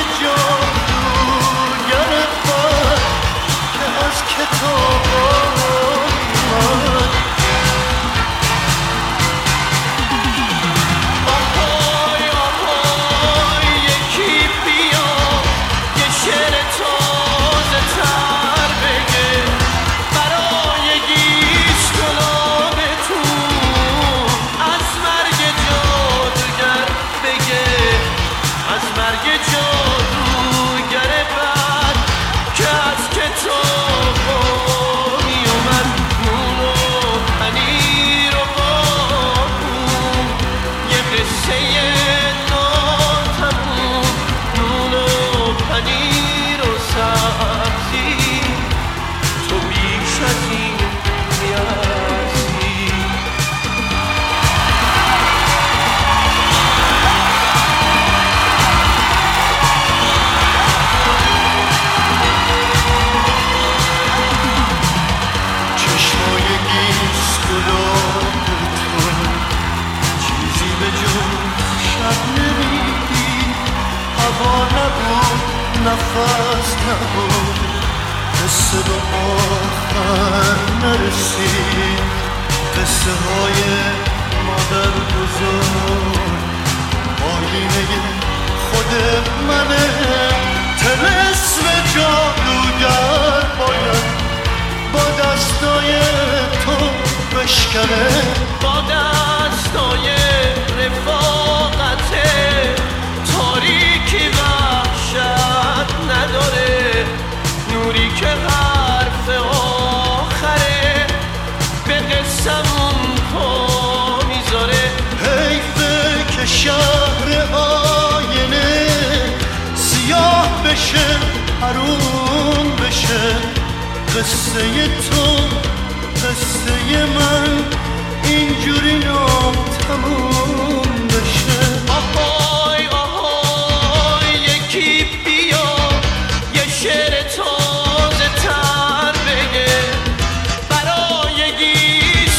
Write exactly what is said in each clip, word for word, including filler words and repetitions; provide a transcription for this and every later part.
جادوگر من که از کتاب آمد. آهای آهای یکی بیا یه شعر تازه تر بگه برای گیس گلابتون، از مرگ جادوگر بگه، از مرگ جادوگر بد که از کتاب میومد. نون و پنیر و بابون یه قصه ناتموم، نون و پنیر و سبزی تو بیش از این میارزی. چشمای گیس گلابتون چیزی به جز شب نمیدید، هوا نبود نفس نبود، قصه به آخر نرسید. قصه های مادر بزرگ آینه خود منه. طلسم جادوگر باید با دستای تو بشکنه، با دستای رفاقت تاریکی وحشت نداره، نوری که حرف آخره به قسمون پا میذاره. حیفه که شهر آینه سیاه بشه حروم بشه، قصه تو قصه من اینجوری ناتموم بشه. آهای آهای یکی بیا یه شعر تازه تر بگه برای گیس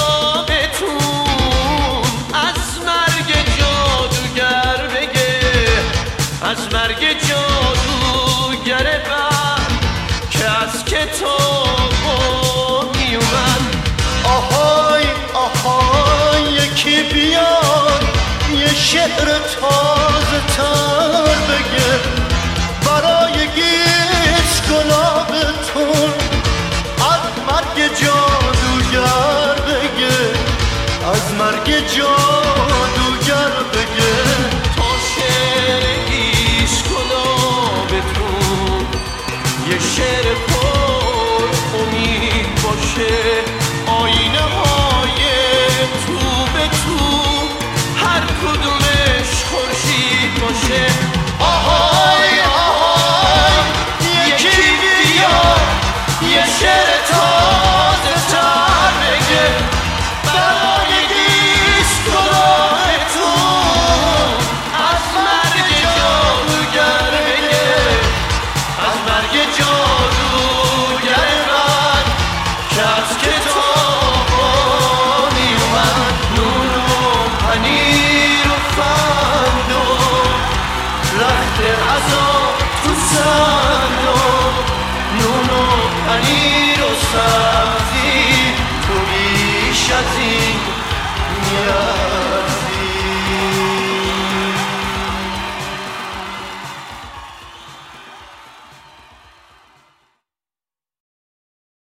گلابتون، از مرگ جادوگر بگه، از مرگ جادوگر بد که از کتاب میومد. آهای آهای یکی بیاد یه شعر تازه تر بگه برای گیس گلابتون، از مرگ جادوگر بگه، از مرگ جادوگر